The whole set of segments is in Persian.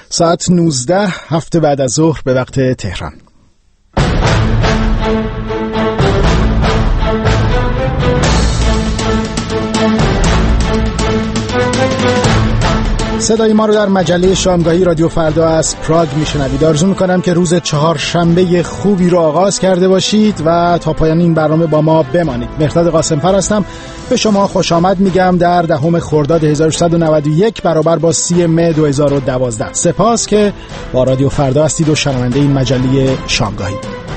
ساعت 19 هفته بعد از ظهر به وقت تهران. صدای ما رو در مجله شامگاهی رادیو فردا از پراگ میشنوید. آرزو میکنم که روز چهارشنبه خوبی رو آغاز کرده باشید و تا پایان این برنامه با ما بمانید. مهرداد قاسم‌فر هستم. به شما خوش آمد میگم در 10 خرداد 1391 برابر با 30 مه 2012. سپاس که با رادیو فردا هستید و شنونده این مجله شامگاهی.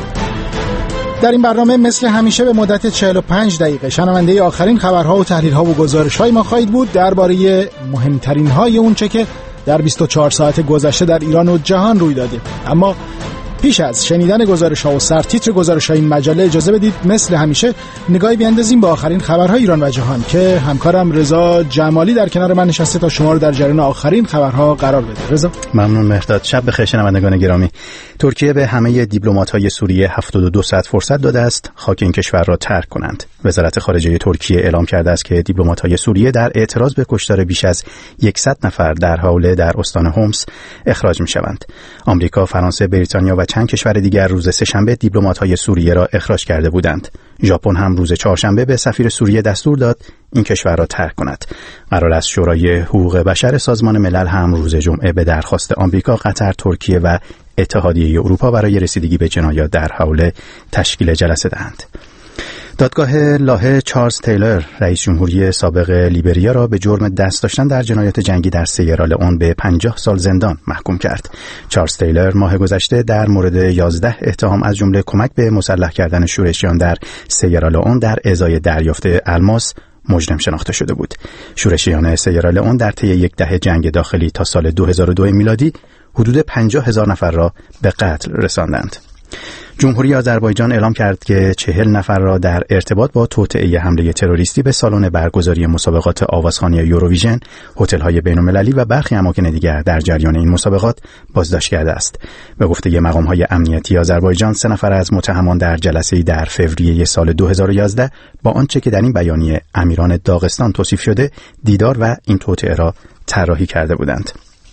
در این برنامه مثل همیشه به مدت 45 دقیقه شنونده آخرین خبرها و تحلیل‌ها و گزارش‌های ما خواهید بود درباره مهمترین‌های اونچه که در 24 ساعت گذشته در ایران و جهان روی داده. اما پیش از شنیدن گزارش‌ها و سرتیتر گزارش‌های این مجله اجازه بدید مثل همیشه نگاهی بیاندازیم به آخرین خبرهای ایران و جهان که همکارم رضا جمالی در کنار من نشسته تا شما رو در جریان آخرین خبرها قرار بده. رضا ممنون مهرداد. شب بخیر شنوندگان گرامی. ترکیه به همه دیپلمات‌های سوریه 72 ساعت فرصت داده است خاک این کشور را ترک کنند. وزارت خارجه ترکیه اعلام کرده است که دیپلمات‌های سوریه در اعتراض به کشتار بیش از 100 نفر در حوله در استان هومس اخراج می‌شوند. آمریکا، فرانسه، بریتانیا و چند کشور دیگر روز سه‌شنبه دیپلمات‌های سوریه را اخراج کرده بودند. ژاپن هم روز چهارشنبه به سفیر سوریه دستور داد این کشور را ترک کند. قرار است شورای حقوق بشر سازمان ملل هم روز جمعه به درخواست آمریکا، قطر، ترکیه و اتحادیه اروپا برای رسیدگی به جنایات در حوله تشکیل جلسه دهند. دادگاه لاهه چارلز تیلر، رئیس جمهوری سابق لیبریا را به جرم دست داشتن در جنایات جنگی در سیرالئون به 50 سال زندان محکوم کرد. چارلز تیلر ماه گذشته در مورد 11 اتهام از جمله کمک به مسلح کردن شورشیان در سیرالئون در ازای دریافت الماس مجرم شناخته شده بود. شورشیان سیرالئون در طی یک دهه جنگ داخلی تا سال 2002 میلادی حدود 50,000 نفر را به قتل رساندند. جمهوری آذربایجان اعلام کرد که 40 نفر را در ارتباط با توطئه حمله تروریستی به سالن برگزاری مسابقات آوازخوانی یوروویژن، هتل‌های بین‌المللی و برخی اماکن دیگر در جریان این مسابقات بازداشت کرده است. به گفته مقام‌های امنیتی آذربایجان، 3 نفر از متهمان در جلسه‌ای در فوریه سال 2011 با آنچه که در این بیانیه امیران داغستان توصیف شده، دیدار و این توطئه را طراحی کرده بودند.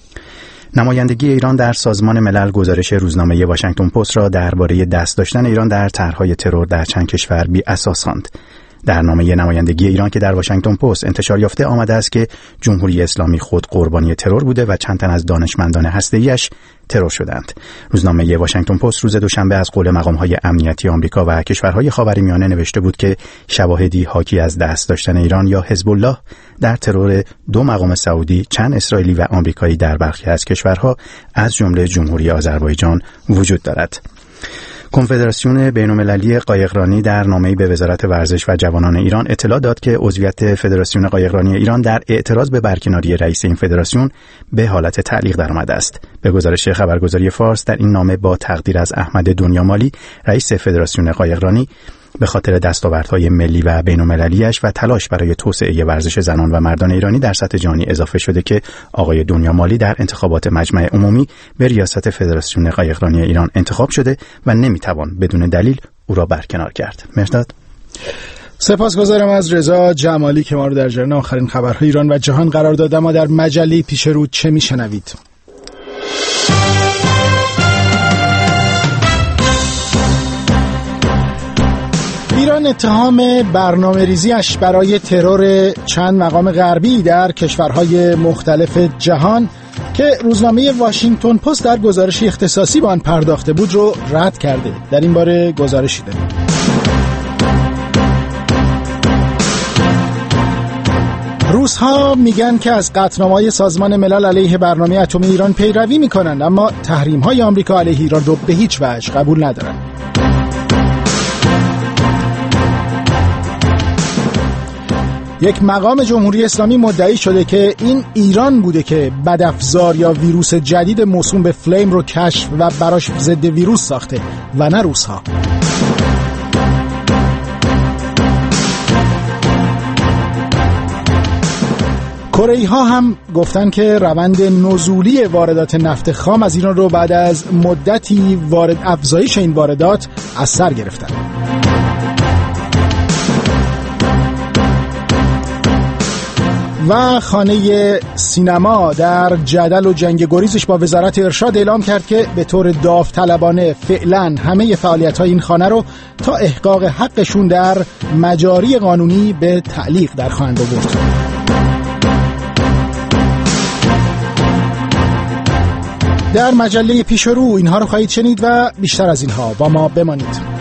نمایندگی ایران در سازمان ملل گزارش روزنامه واشنگتن پست را درباره دست داشتن ایران در طرح‌های ترور در چند کشور بی‌اساس خواند. در نامه نمایندگی ایران که در واشنگتن پست انتشار یافته آمده است که جمهوری اسلامی خود قربانی ترور بوده و چند تن از دانشمندان هسته‌ایش ترور شدند. روزنامه واشنگتن پست روز دوشنبه از قول مقام‌های امنیتی آمریکا و کشورهای خاورمیانه نوشته بود که شواهدی حاکی از دست داشتن ایران یا حزب الله در ترور 2 مقام سعودی، چند اسرائیلی و آمریکایی در برخی از کشورها از جمله جمهوری آذربایجان وجود دارد. کنفدراسیون بین‌المللی قایقرانی در نامه‌ای به وزارت ورزش و جوانان ایران اطلاع داد که عضویت فدراسیون قایقرانی ایران در اعتراض به برکناری رئیس این فدراسیون به حالت تعلیق درآمده است. به گزارش خبرگزاری فارس، در این نامه با تقدیر از احمد دنیامالی، رئیس فدراسیون قایقرانی، به خاطر دستاوردهای ملی و بین‌المللی‌اش و تلاش برای توسعه ورزش زنان و مردان ایرانی در سطح جهانی اضافه شده که آقای دنیامالی در انتخابات مجمع عمومی به ریاست فدراسیون قایقرانی ایران انتخاب شده و نمیتوان بدون دلیل او را برکنار کرد. مهرداد. سپاسگزارم از رضا جمالی که ما رو در جریان آخرین خبرهای ایران و جهان قرار داد. ما در مجله پیش رو چه میشنوید؟ ایران اتهام برنامه‌ریزی‌اش برای ترور چند مقام غربی در کشورهای مختلف جهان که روزنامه واشنگتن پست در گزارشی اختصاصی به آن پرداخته بود رو رد کرده. در این باره گزارشی داریم. روس‌ها میگن که از قطعنامه‌های سازمان ملل علیه برنامه اتمی ایران پیروی میکنند، اما تحریم‌های آمریکا علیه ایران رو به هیچ وجه قبول ندارند. یک مقام جمهوری اسلامی مدعی شده که این ایران بوده که بدافزار یا ویروس جدید موسوم به فلیم رو کشف و براش ضد ویروس ساخته و نه روس‌ها. کره‌ای‌ها هم گفتن که روند نزولی واردات نفت خام از ایران رو بعد از مدتی افزایش این واردات از سر گرفتن. و خانه سینما در جدل و جنگ گریزش با وزارت ارشاد اعلام کرد که به طور داوطلبانه فعلا همه فعالیت‌های این خانه رو تا احقاق حقشون در مجاری قانونی به تعلیق در خواهند آورد. در مجله پیش رو اینها رو خواهید شنید و بیشتر از اینها با ما بمانید.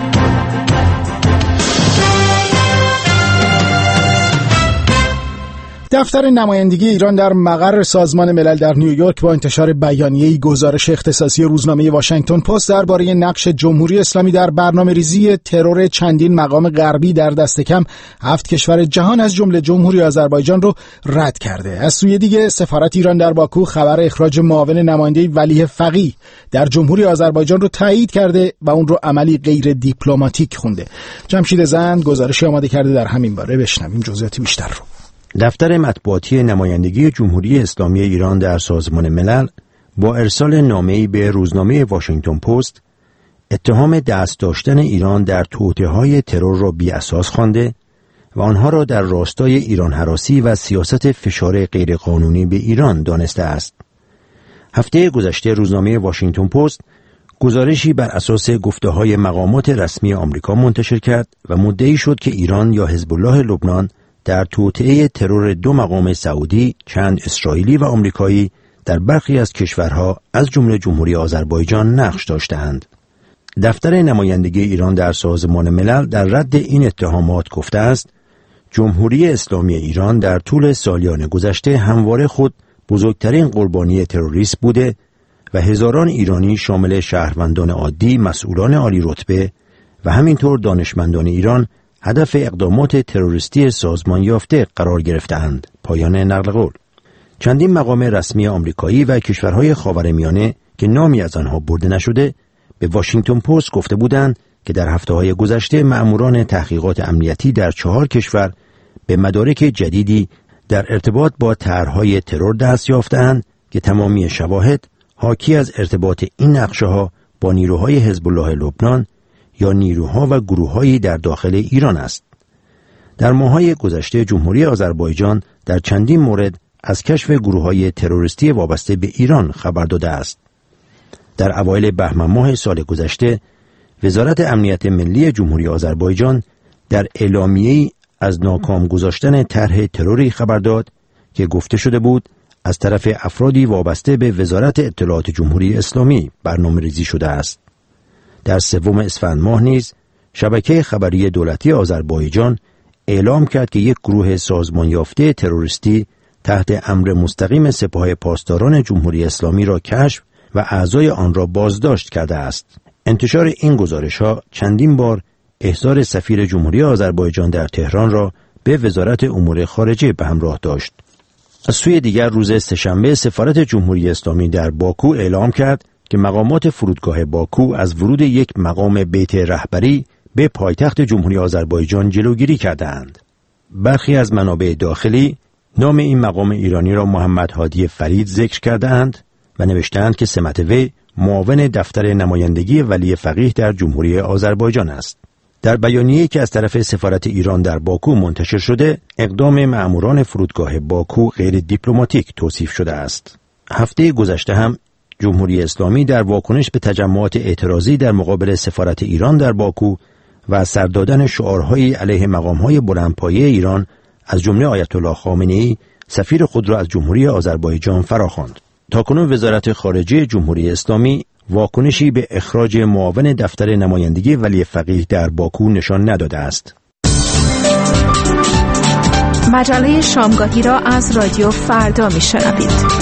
دفتر نمایندگی ایران در مقر سازمان ملل در نیویورک با انتشار بیانیه‌ای گزارش اختصاصی روزنامه واشنگتن پست درباره نقش جمهوری اسلامی در برنامه‌ریزی ترور چندین مقام غربی در دست کم 7 کشور جهان از جمله جمهوری آذربایجان رو رد کرده. از سوی دیگه سفارت ایران در باکو خبر اخراج معاون نماینده ولی فقیه در جمهوری آذربایجان رو تایید کرده و اون رو عملی غیر دیپلماتیک خونده. جمشید زند گزارشی آماده کرده در همین باره، بشنویم جزئیات بیشتر رو. دفتر مطبوعاتی نمایندگی جمهوری اسلامی ایران در سازمان ملل با ارسال نامه‌ای به روزنامه واشنگتن پست اتهام دست داشتن ایران در توطئه‌های ترور را بی‌اساس خوانده و آنها را در راستای ایران هراسی و سیاست فشار غیرقانونی به ایران دانسته است. هفته گذشته روزنامه واشنگتن پست گزارشی بر اساس گفته‌های مقامات رسمی آمریکا منتشر کرد و مدعی شد که ایران یا حزب الله لبنان در توطئه ترور 2 مقام سعودی، چند اسرائیلی و آمریکایی در برخی از کشورها از جمله جمهوری آذربایجان نقش داشتند. دفتر نمایندگی ایران در سازمان ملل در رد این اتهامات گفته است: جمهوری اسلامی ایران در طول سالیان گذشته همواره خود بزرگترین قربانی تروریسم بوده و هزاران ایرانی شامل شهروندان عادی، مسئولان عالی رتبه و همینطور دانشمندان ایران هدف اقدامات تروریستی سازمان یافته قرار گرفتند. پایان نقل قول. چندین مقام رسمی آمریکایی و کشورهای خاورمیانه که نامی از آنها برده نشده به واشنگتن پست گفته بودند که در هفته‌های گذشته مأموران تحقیقات امنیتی در 4 کشور به مدارک جدیدی در ارتباط با طرح‌های ترور دست یافتند که تمامی شواهد حاکی از ارتباط این نقشه‌ها با نیروهای حزب الله لبنان یا نیروها و گروه‌هایی در داخل ایران است. در ماه‌های گذشته جمهوری آذربایجان در چندین مورد از کشف گروه‌های تروریستی وابسته به ایران خبر داده است. در اوایل بهمن ماه سال گذشته وزارت امنیت ملی جمهوری آذربایجان در اعلامیه‌ای از ناکام گذاشتن طرح تروری خبر داد که گفته شده بود از طرف افرادی وابسته به وزارت اطلاعات جمهوری اسلامی برنامه‌ریزی شده است. در 3 اسفند ماه نیز شبکه خبری دولتی آذربایجان اعلام کرد که یک گروه سازمان یافته تروریستی تحت امر مستقیم سپاه پاسداران جمهوری اسلامی را کشف و اعضای آن را بازداشت کرده است. انتشار این گزارش‌ها چندین بار احضار سفیر جمهوری آذربایجان در تهران را به وزارت امور خارجه به همراه داشت. از سوی دیگر روز سه‌شنبه سفارت جمهوری اسلامی در باکو اعلام کرد که مقامات فرودگاه باکو از ورود یک مقام بیت رهبری به پایتخت جمهوری آذربایجان جلوگیری کردند. برخی از منابع داخلی نام این مقام ایرانی را محمد هادی فرید ذکر کردند و نوشتند که سمت وی معاون دفتر نمایندگی ولی فقیه در جمهوری آذربایجان است. در بیانیه‌ای که از طرف سفارت ایران در باکو منتشر شده، اقدام مأموران فرودگاه باکو غیر دیپلماتیک توصیف شده است. هفته گذشته هم جمهوری اسلامی در واکنش به تجمعات اعتراضی در مقابل سفارت ایران در باکو و سر دادن شعارهایی علیه مقام‌های بلندپایه ایران از جمله آیت الله خامنه‌ای سفیر خود را از جمهوری آذربایجان فراخواند. تاکنون وزارت خارجه جمهوری اسلامی واکنشی به اخراج معاون دفتر نمایندگی ولی فقیه در باکو نشان نداده است. مجله شامگاهی را از رادیو فردا میشنوید.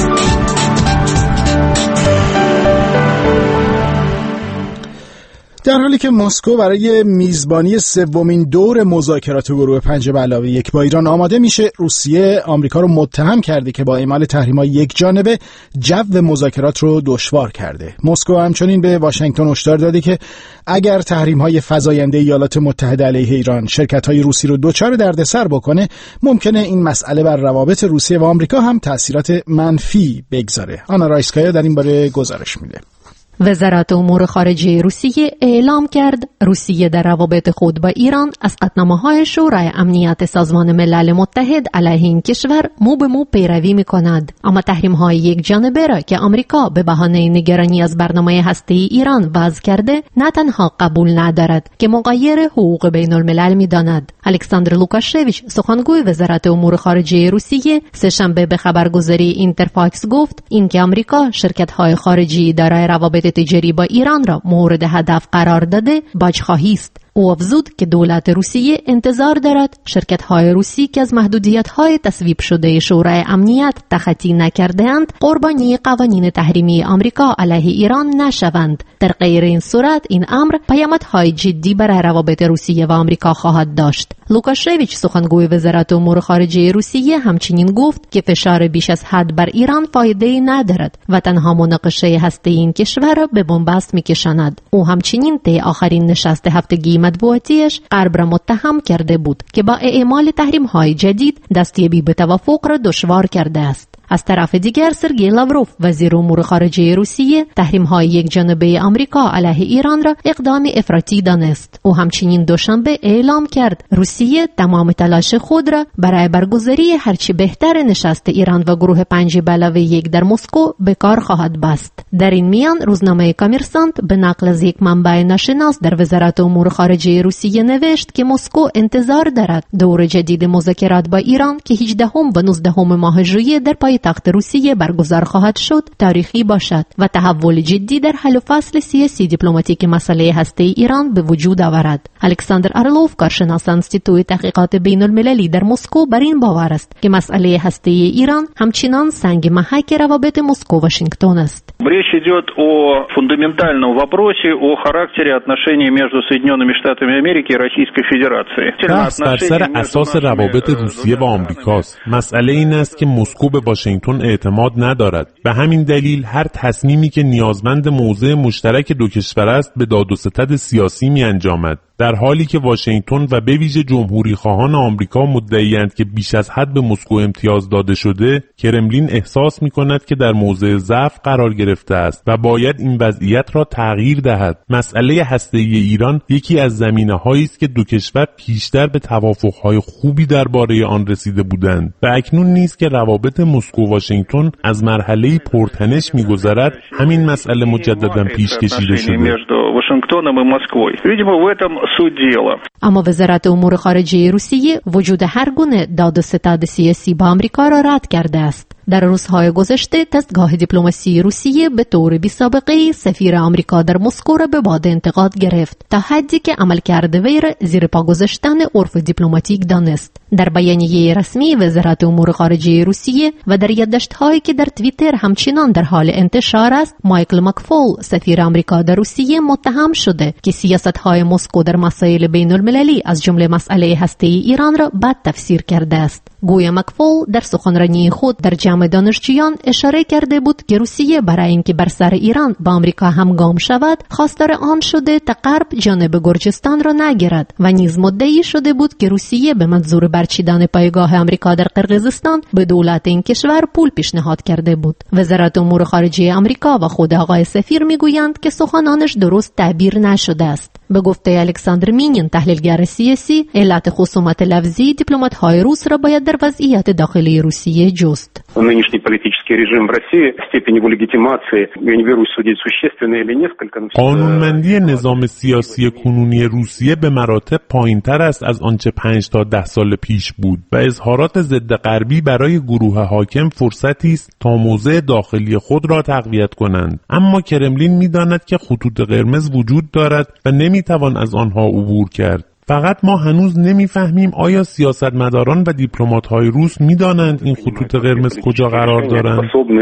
در حالی که مسکو برای میزبانی 3مین دور مذاکرات گروه 5+1 با ایران آماده میشه، روسیه آمریکا رو متهم کرده که با اعمال تحریم‌های یکجانبه جو مذاکرات رو دشوار کرده. مسکو همچنین به واشنگتن هشدار داده که اگر تحریم‌های فزاینده ایالات متحده علیه ایران شرکت‌های روسی رو دچار دردسر بکنه، ممکنه این مسئله بر روابط روسیه و آمریکا هم تأثیرات منفی بگذاره. آنا رایسکایا در این باره گزارش میده. وزارت امور خارجه روسیه اعلام کرد روسیه در روابط خود با ایران از قطعنامه‌های شورای امنیت سازمان ملل متحد علیه این کشور مو به مو پیروی می‌کند، اما تحریم‌های یک جانبه را که آمریکا به بهانه نگرانی از برنامه هسته‌ای ایران وضع کرده نه تنها قبول ندارد که مغایر حقوق بین الملل می‌داند. الکساندر لوکاشویچ سخنگوی وزارت امور خارجه روسیه سه‌شنبه به خبرگزاری اینترفاکس گفت اینکه آمریکا شرکت‌های خارجی دارای روابط تجاری با ایران را مورد هدف قرار داده باجخواهی است. او افزود که دولت روسیه انتظار دارد شرکت‌های روسی که از محدودیت‌های تصویب شده شورای امنیت تخطی نکرده‌اند قربانی قوانین تحریمی آمریکا علیه ایران نشوند. در غیر این صورت این امر پیامدهای جدی برای روابط روسیه و آمریکا خواهد داشت. لوکاشویچ سخنگوی وزارت امور خارجه روسیه همچنین گفت که فشار بیش از حد بر ایران فایده‌ای ندارد و تنها مناقشه هسته‌ای این کشور را به بنبست می‌کشاند. او همچنین طی آخرین نشست هفتگی مطبوعاتیش غرب را متهم کرده بود که با اعمال تحریم‌های جدید دستیابی به توافق را دشوار کرده است. از طرف دیگر سرگئی لاوروف وزیر امور خارجه روسیه تحریم‌های یک جانبه آمریکا علیه ایران را اقدام افراطی دانست. او همچنین دوشنبه اعلام کرد روسیه تمام تلاش خود را برای برگزاری هرچی بهتر نشست ایران و گروه 5+1 در مسکو به کار خواهد بست. در این میان روزنامه کامرسانت به نقل از یک منبع ناشناس در وزارت امور خارجه روسیه نوشت که مسکو انتظار دارد دور جدید مذاکرات با ایران که 18 و 19 ماه ژوئیه در پایتخت روسیه برگزار خواهد شد تاریخی باشد و تحول جدی در حل و فصل سیاسی دیپلماتیک مسئله هسته‌ای ایران به وجود آورد. الکساندر ارلوف کارشناس انستیتوی تحقیقات بین المللی در مسکو بر این باور است که مسئله هسته‌ای ایران همچنان سنگ محک روابط مسکو واشنگتن است. Речь идет о фундаментальном вопросе о характере отношений между Соединенными Штатами Америки и Российской Федерацией. بحث بر سر اساس روابط روسیه و آمریکاست. مسئله این است که مسکو به واشنگتن اعتماد ندارد. به همین دلیل هر تصمیمی که نیازمند موضع مشترک دو کشور است به داد و ستد سیاسی می انجامد. در حالی که واشنگتن و به ویژه جمهوری خواهان آمریکا مدعی‌اند که بیش از حد به مسکو امتیاز داده شده، کرملین احساس می‌کند که در موضع ضعف قرار گرفته است و باید این وضعیت را تغییر دهد. مسئله هسته‌ای ایران یکی از زمینه‌هایی است که دو کشور پیشتر به توافق‌های خوبی درباره آن رسیده بودند و اکنون نیز که روابط مسکو و واشنگتن از مرحله‌ای پرتنش می‌گذرد، همین مسئله مجدداً پیش کشیده شده. اما وزارت امور خارجه روسیه وجود هر گونه داد و ستد سیاسی با آمریکا را رد کرده است. در روزهای گذشته دستگاه دیپلماسی روسیه به طور بی‌سابقه‌ای سفیر آمریکا در مسکو را به باد انتقاد گرفت تا حدی که عملکرد وی را زیر پا گذاشتن عرف دیپلماتیک دانست. در بیانیه رسمی وزارت امور خارجه روسیه و در یادداشت‌هایی که در توییتر همچنان در حال انتشار است، مایکل مکفول سفیر آمریکا در روسیه متهم شده که سیاست‌های مسکو در مسائل بین‌المللی از جمله مسئله هسته‌ای ایران را بد تفسیر کرده است. گویا مکفول در سخنرانی خود در جمع دانشجویان اشاره کرده بود که روسیه برای اینکه بر سر ایران با آمریکا همگام شود خواستار آن شده تا غرب جانب گرجستان را نگیرد و نیز مدعی شده بود که روسیه به منظور برچیدن پایگاه آمریکا در قرقیزستان به دولت این کشور پول پیشنهاد کرده بود. وزارت امور خارجه آمریکا و خود آقای سفیر میگویند که سخنانش درست تعبیر نشده است. به گفته الکساندر مینین تحلیلگر سیاسی، علت خصومت لفظی دیپلمات‌های روس را باید در وضعیت داخلی روسیه جست. Нынешний политический режим в России в степени его легитимации, я не берусь судить существенно или несколько. قانونمندی نظام سیاسی کنونی روسیه به مراتب پایین‌تر است از آنچه 5 تا 10 سال پیش بود و اظهارات ضد غربی برای گروه حاکم فرصتی است تا موضع داخلی خود را تقویت کنند. اما کرملین می‌داند که خطوط قرمز وجود دارد و نمی‌توان از آنها عبور کرد. فقط ما هنوز نمیفهمیم آیا سیاستمداران و دیپلمات‌های روس می‌دانند این خطوط قرمز کجا قرار دارند؟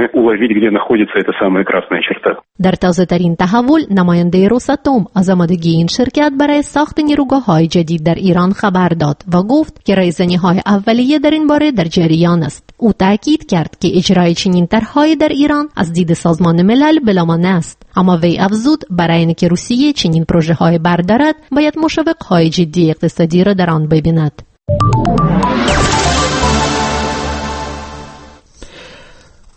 در تازه‌ترین تحول نماینده روساتوم از آمادگی این شرکت برای ساخت نیروگاه‌های جدید در ایران خبر داد و گفت که رایزنی‌های اولیه در این باره در جریان است. او تاکید کرد که اجرای چنین طرح‌هایی در ایران از دید سازمان ملل بلامانع است. اما وی افزود برای اینکه روسیه چنین پروژه‌های بردارد باید مشوق‌های جدی اقتصادی را در آن ببیند.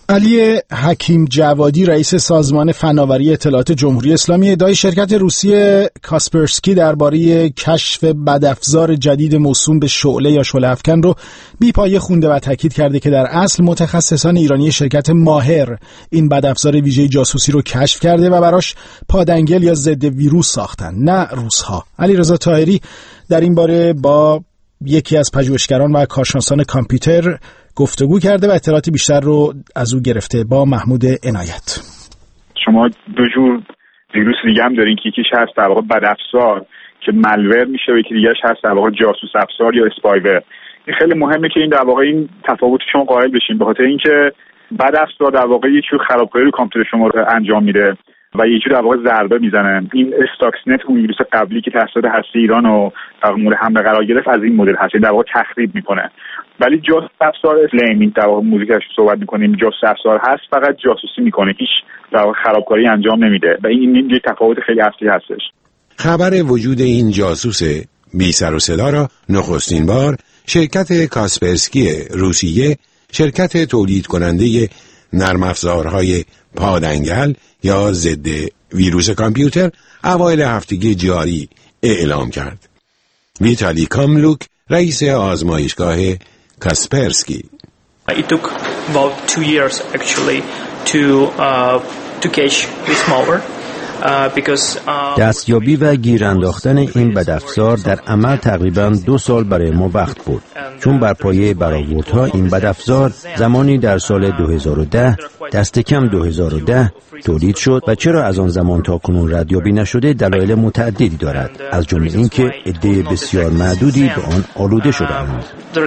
علی حکیم جوادی رئیس سازمان فناوری اطلاعات جمهوری اسلامی ادعای شرکت روسی کاسپرسکی درباره کشف بدافزار جدید موسوم به شعله یا شعله افکن رو بی‌پایه خونده و تاکید کرده که در اصل متخصصان ایرانی شرکت ماهر این بدافزار ویژه جاسوسی رو کشف کرده و براش پادنگل یا ضد ویروس ساختن، نه روس‌ها. علیرضا طاهری در این باره با یکی از پژوهشگران و کارشناسان کامپیوتر گفتگو کرده و اطلاعات بیشتر رو از او گرفته. با محمود عنایت. شما دو جور ویروس دیگه هم دارین که یکیش هست در واقع بدافزار که مالور میشه و یکی دیگه‌اش هست در واقع جاسوس افزار یا اسپایور. این خیلی مهمه که این در واقع این تفاوت شما قائل بشین، به خاطر اینکه بدافزار در واقع یه جور خرابکاری رو کامپیوتر شما رو انجام میده و یه جور در واقع ضربه میزنه. این استاکسنت اون ویروس قبلی که توسط هسته ایران و مورد حمله قرار گرفت از این مدل هست، در واقع تخریب میکنه. ولی جاسوس افزار فلیم این در واقع موضوعش صحبت میکنیم، جاسوس افزار هست فقط جاسوسی میکنه، هیچ در واقع خرابکاری انجام نمیده و این یه تفاوت خیلی اصلی هستش. خبر وجود این جاسوس بی سر و صدا را نخستین بار شرکت کاسپرسکی روسیه، شرکت تولید کننده نرم افزارهای پادنگل یا ضد ویروس کامپیوتر، اوایل هفته جاری اعلام کرد. ویتالی کاملوک رئیس آزمایشگاه کاسپرسکی: It took about 2 years actually to catch this malware. دستیابی و گیر انداختن این بدافزار در عمل تقریباً 2 سال برای ما وقت برد، چون بر پایه برآوردها این بدافزار زمانی در سال 2010 دست کم 2010 تولید شد و چرا از آن زمان تا کنون ردیابی نشده دلایل متعددی دارد، از جمله اینکه عده بسیار معدودی به آن آلوده شده‌اند.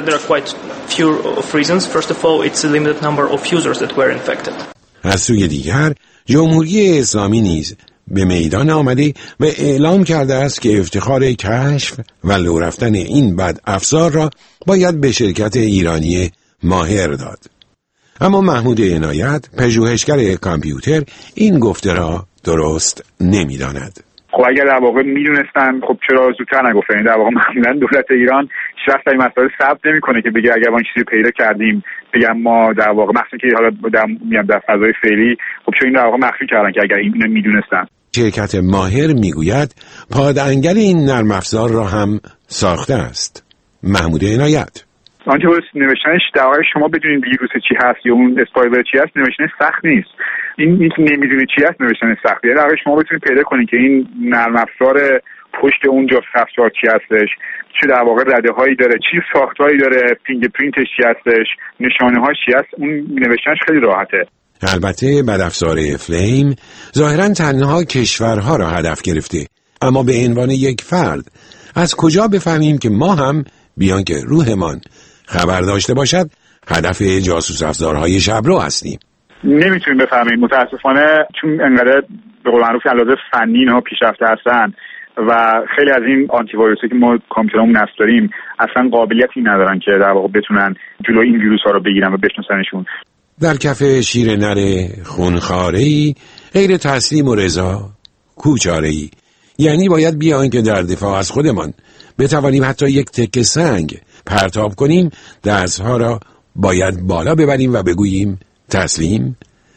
از سوی دیگر جمهوری اسلامی نیز به میدان آمده و اعلام کرده است که افتخار کشف و لو رفتن این بدافزار را باید به شرکت ایرانی ماهر داد. اما محمود عنایت، پژوهشگر کامپیوتر، این گفته را درست نمی‌داند. خب اگر در واقع میدونستن خب چرا زودتر نگفتن؟ در واقع معمولا دولت ایران شخص این مسائل ثبت نمیکنه که بگه اگر ما این چیزی پیدا کردیم بگم ما در واقع مخصوصا که حالا در فضای فعلی خب چون این در واقع مخفی کردن که اگر اینو میدونستن. شرکت ماهر میگوید پادنگل این نرم افزار را هم ساخته است. محمود عنایت: آنچه نوشتنش در واقع شما بدونید ویروس چی هست یا اون اسپایور چی هست نوشتنش سخت نیست. این که نمیدونید چی هست نوشتنش سخته. یعنی در واقع شما بتونید پیدا کنید که این نرم افزار پشت اون جاسوس افزار چی هستش، چه در واقع رده‌هایی داره، چی ساختاری داره، فینگرپرینتش چی هستش، نشانه‌هاش چی هست، اون نوشتنش خیلی راحته. البته بدافزار فلیم ظاهراً تنها کشورها را هدف گرفته، اما به عنوان یک فرد از کجا بفهمیم که ما هم بیان که روحمان خبر داشته باشد هدف جاسوس افزارهای شبرو هستیم؟ نمیتونیم بفهمیم متاسفانه، چون انقدر به قول معروف علاوه فنی اینها پیشرفته هستن و خیلی از این آنتی ویروسی که ما کامپیوترمون نصب داریم اصلا قابلیتی ندارن که در واقع بتونن جلوی این ویروس ها رو بگیرن و بشناسنشون. در کف شیر نر خونخواره‌ای غیر تسلیم و رضا کوچاره‌ای، یعنی باید بیان که در دفاع از خودمان بتوانیم حتی یک تکه سنگ پرتاب کنیم، دستها را باید بالا ببریم و بگوییم تسلیم.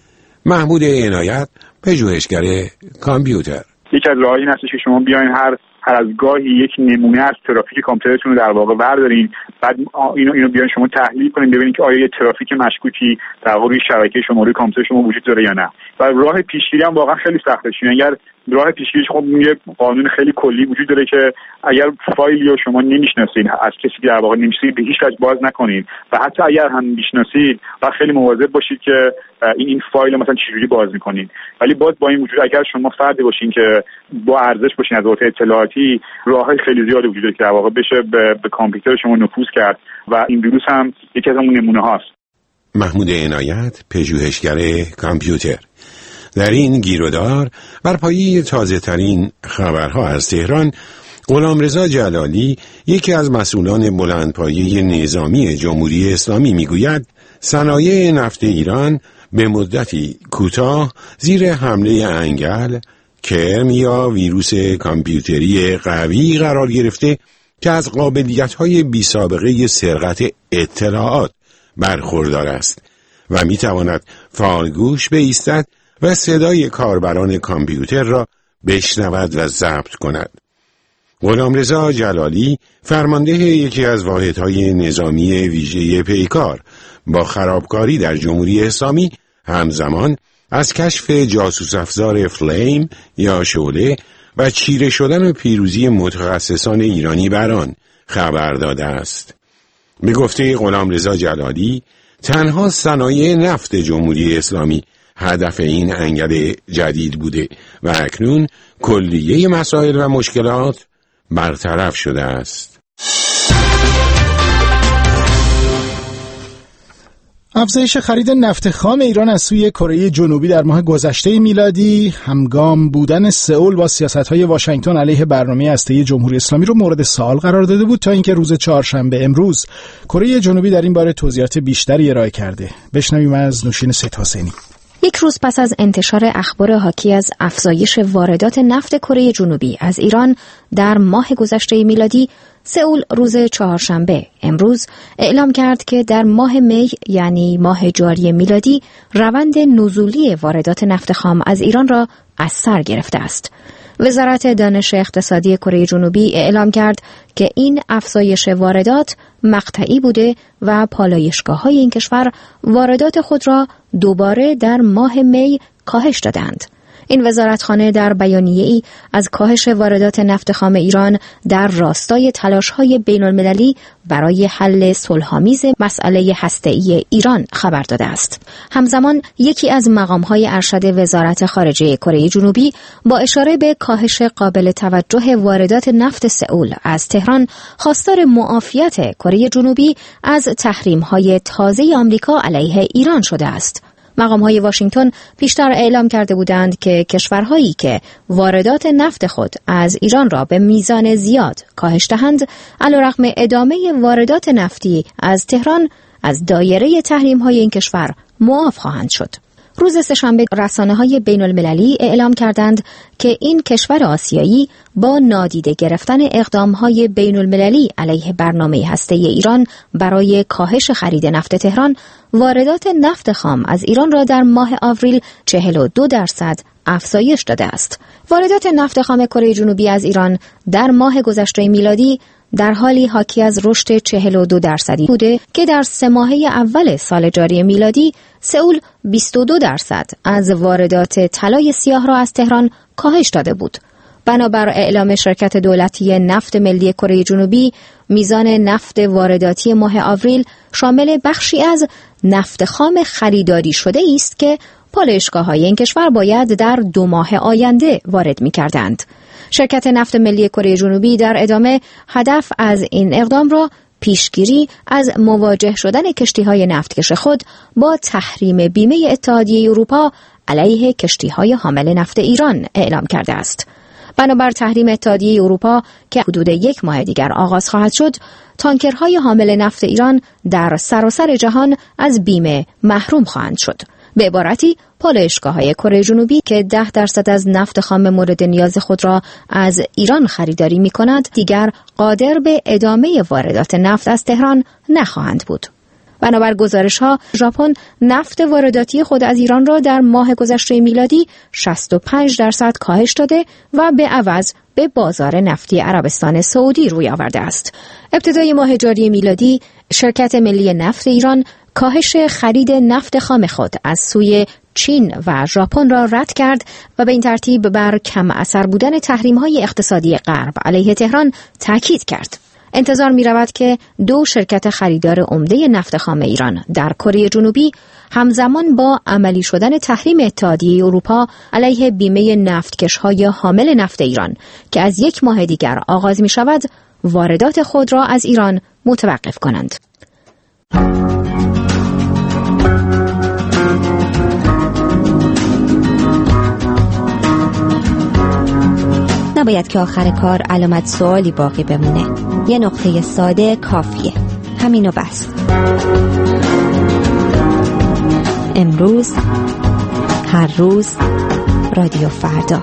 محمود عنایت، پژوهشگر کامپیوتر: یکی از راه‌ها این هستش که شما بیاین هر از گاهی یک نمونه از ترافیک کامپیوترتون رو در واقع بردارین، بعد اینو بیاین شما تحلیل کنین ببینید که آیا یه ترافیک مشکوکی در واقع روی شبکه شما روی کامپیوتر شما وجود داره یا نه. و راه پیشگیری هم واقعا خیلی سخته. اگر راه پیشگیریش خب یه قانون خیلی کلی وجود داره که اگر فایلی رو شما نمیشناسید، از کسی که در واقع نمیشناسید به هیچ وجه باز نکنید و حتی اگر هم میشناسید و خیلی مواظب باشید که این فایل مثلا چجوری باز میکنید. ولی باز با این وجود اگر شما فردی باشین که با ارزش باشین از حوزه اطلاعاتی، راههای خیلی زیادی وجود داره که در واقع بشه به کامپیوتر شما نفوذ کرد و این ویروس هم یکی از اون نمونه هاست. محمود عنایت، پژوهشگر کامپیوتر. در این گیرودار بر پایه تازه ترین خبرها از تهران، غلامرضا جلالی، یکی از مسئولان بلندپایه نظامی جمهوری اسلامی میگوید صنایع نفت ایران به مدتی کوتاه زیر حمله انگل، کرم یا ویروس کامپیوتری قوی قرار گرفته که از قابلیت‌های بی‌سابقه سرقت اطلاعات برخوردار است و میتواند فعالگوش بایستد و صدای کاربران کامپیوتر را بشنود و ضبط کند. غلامرضا جلالی، فرمانده یکی از واحدهای نظامی ویژه پیکار با خرابکاری در جمهوری اسلامی، همزمان از کشف جاسوس افزار فلیم یا شعله و چیره شدن و پیروزی متخصصان ایرانی بر آن خبر داده است. به گفته غلامرضا جلالی، تنها صنایع نفت جمهوری اسلامی هدف این انگل جدید بوده و اکنون کلیه مسائل و مشکلات برطرف شده است. افزایش خرید نفت خام ایران از سوی کره جنوبی در ماه گذشته میلادی همگام بودن سئول با سیاست‌های واشنگتن علیه برنامه هسته‌ای جمهوری اسلامی رو مورد سوال قرار داده بود تا اینکه روز چهارشنبه امروز کره جنوبی در این باره توضیحات بیشتری ارائه کرده. بشنویم از نوشین سید-حسینی. یک روز پس از انتشار اخبار حاکی از افزایش واردات نفت کره جنوبی از ایران در ماه گذشته میلادی، سئول روز چهارشنبه امروز اعلام کرد که در ماه می، یعنی ماه جاری میلادی، روند نزولی واردات نفت خام از ایران را از سر گرفته است. وزارت دانش اقتصادی کره جنوبی اعلام کرد که این افزایش واردات مقطعی بوده و پالایشگاه‌های این کشور واردات خود را دوباره در ماه می کاهش دادند. این وزارتخانه در بیانیه‌ای از کاهش واردات نفت خام ایران در راستای تلاش‌های بین‌المللی برای حل صلح‌آمیز مسئله هسته‌ای ایران خبر داده است. همزمان یکی از مقام‌های ارشد وزارت خارجه کره جنوبی با اشاره به کاهش قابل توجه واردات نفت سئول از تهران خواستار معافیت کره جنوبی از تحریم‌های تازه آمریکا علیه ایران شده است. مقام‌های واشنگتن پیشتر اعلام کرده بودند که کشورهایی که واردات نفت خود از ایران را به میزان زیاد کاهش دهند، علیرغم ادامه واردات نفتی از تهران، از دایره تحریم‌های این کشور معاف خواهند شد. روز سه‌شنبه رسانه‌های بین‌المللی اعلام کردند که این کشور آسیایی با نادیده گرفتن اقدام‌های بین‌المللی علیه برنامه هسته‌ای ایران برای کاهش خرید نفت تهران، واردات نفت خام از ایران را در ماه آوریل 42% افزایش داده است. واردات نفت خام کره جنوبی از ایران در ماه گذشته میلادی در حالی حاکی از رشد 42% بوده که در 3 ماهه اول سال جاری میلادی سئول 22% از واردات طلای سیاه را از تهران کاهش داده بود. بنابر اعلام شرکت دولتی نفت ملی کره جنوبی، میزان نفت وارداتی ماه آوریل شامل بخشی از نفت خام خریداری شده است که پالایشگاه‌های این کشور باید در 2 ماه آینده وارد می‌کردند. شرکت نفت ملی کره جنوبی در ادامه هدف از این اقدام را پیشگیری از مواجه شدن کشتی‌های نفتکش خود با تحریم بیمه اتحادیه اروپا علیه کشتی‌های حامل نفت ایران اعلام کرده است. بنابر تحریم اتحادیه اروپا که حدود 1 ماه دیگر آغاز خواهد شد، تانکرهای حامل نفت ایران در سراسر جهان از بیمه محروم خواهند شد. به عبارتی پالایشگاه‌های کره جنوبی که 10% از نفت خام مورد نیاز خود را از ایران خریداری می‌کند، دیگر قادر به ادامه واردات نفت از تهران نخواهند بود. بنابر گزارش‌ها، ژاپن نفت وارداتی خود از ایران را در ماه گذشته میلادی 65% کاهش داده و به عوض به بازار نفتی عربستان سعودی روی آورده است. ابتدای ماه جاری میلادی، شرکت ملی نفت ایران کاهش خرید نفت خام خود از سوی چین و ژاپن را رد کرد و به این ترتیب بر کم اثر بودن تحریم‌های اقتصادی غرب علیه تهران تاکید کرد. انتظار می‌رود که 2 شرکت خریدار عمده نفت خام ایران در کره جنوبی همزمان با عملی شدن تحریم اتحادیه اروپا علیه بیمه نفتکش‌های حامل نفت ایران که از 1 ماه دیگر آغاز می‌شود، واردات خود را از ایران متوقف کنند. نباید که آخر کار علامت سوالی باقی بمونه. یه نقطه ساده کافیه. همینو بس. امروز، هر روز، رادیو فردا.